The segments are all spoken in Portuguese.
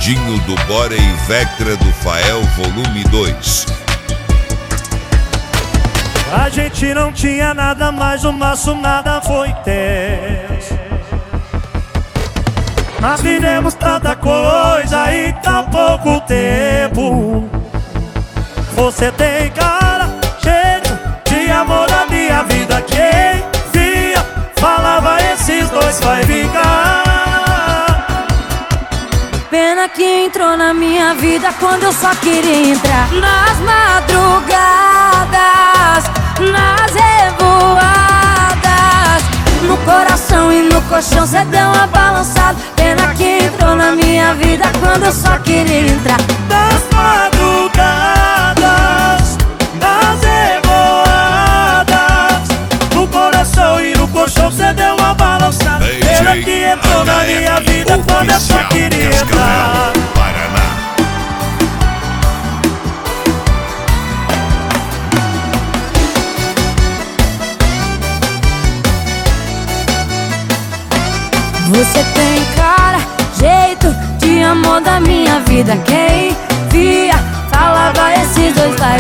Gordinho do Bora e Vectra do Fael, volume 2. A gente não tinha nada, mas o nosso nada foi tenso. Nós vivemos tanta coisa em tão pouco tempo. Você tem cara, jeito de amor na minha vida. Quem via, falava esses dois vai vingar. Pena que entrou na minha vida quando eu só queria entrar. Nas madrugadas, nas revoadas, no coração e no colchão cê deu uma balançada. Pena que entrou na minha vida quando eu só queria entrar. Nas madrugadas, nas revoadas, no coração e no colchão cê deu uma balançada. Pena que entrou na minha vida quando eu só queria entrar. Você tem cara, jeito de amor da minha vida. Quem via, falava esses dois vai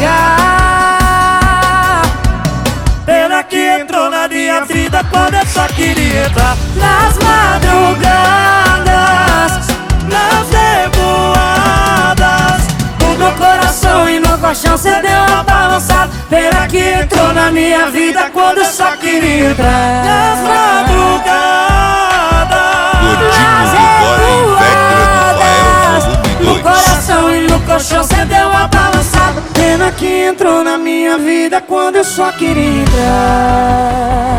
vingar. Pena que entrou na minha vida quando eu só queria entrar. Nas madrugadas, Nas revoadas, no meu coração e no colchão cê deu uma balançada. Pena que entrou na minha vida quando eu só queria entrar. nas madrugadas, Gordinho do Bora e Vectra do Fael, volume 2. no coração e no colchão cê deu uma balançada. Pena que entrou na minha vida quando eu só queria entrar.